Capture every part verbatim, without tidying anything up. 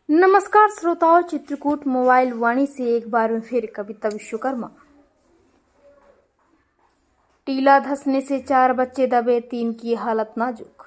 नमस्कार श्रोताओं, चित्रकूट मोबाइल वाणी से एक बार में फिर कविता विश्वकर्मा। टीला धंसने से चार बच्चे दबे, तीन की हालत नाजुक।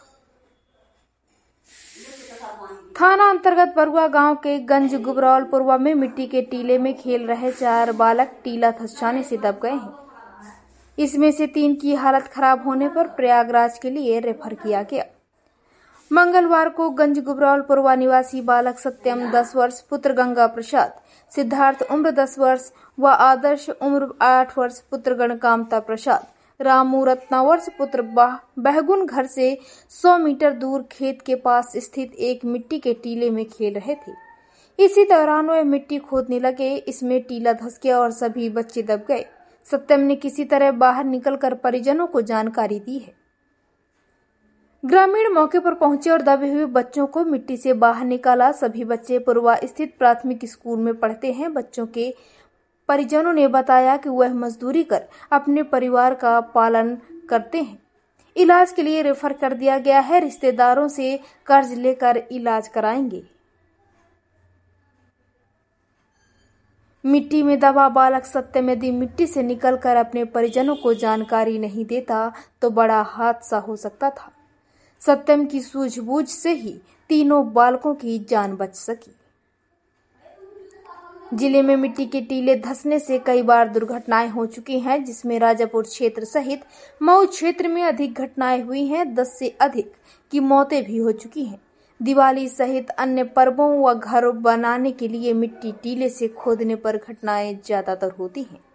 थाना अंतर्गत बरुआ गांव के गंज गुबरौल पुरवा में मिट्टी के टीले में खेल रहे चार बालक टीला धंस जाने से दब गए हैं। इसमें से तीन की हालत खराब होने पर प्रयागराज के लिए रेफर किया गया। मंगलवार को गंज गुबरौल पुरवा निवासी बालक सत्यम दस वर्ष, पुत्र गंगा प्रसाद, सिद्धार्थ उम्र दस वर्ष व आदर्श उम्र आठ वर्ष, पुत्र गणकामता प्रसाद, रामू रत्ना वर्ष, पुत्र बहगुन घर से सौ मीटर दूर खेत के पास स्थित एक मिट्टी के टीले में खेल रहे थे। इसी दौरान वे मिट्टी खोदने लगे। इसमें टीला धंस गया और सभी बच्चे दब गए। सत्यम ने किसी तरह बाहर निकलकर परिजनों को जानकारी दी है। ग्रामीण मौके पर पहुंचे और दबे हुए बच्चों को मिट्टी से बाहर निकाला। सभी बच्चे पुरवा स्थित प्राथमिक स्कूल में पढ़ते हैं। बच्चों के परिजनों ने बताया कि वह मजदूरी कर अपने परिवार का पालन करते हैं। इलाज के लिए रेफर कर दिया गया है। रिश्तेदारों से कर्ज लेकर इलाज कराएंगे। मिट्टी में दबा बालक सत्यम यदि मिट्टी से निकलकर अपने परिजनों को जानकारी नहीं देता तो बड़ा हादसा हो सकता था। सत्यम की सूझबूझ से ही तीनों बालकों की जान बच सकी। जिले में मिट्टी के टीले धंसने से कई बार दुर्घटनाएं हो चुकी हैं, जिसमें राजापुर क्षेत्र सहित मऊ क्षेत्र में अधिक घटनाएं हुई हैं। दस से अधिक की मौतें भी हो चुकी हैं। दिवाली सहित अन्य पर्वों व घर बनाने के लिए मिट्टी टीले से खोदने पर घटनाएं ज्यादातर होती हैं।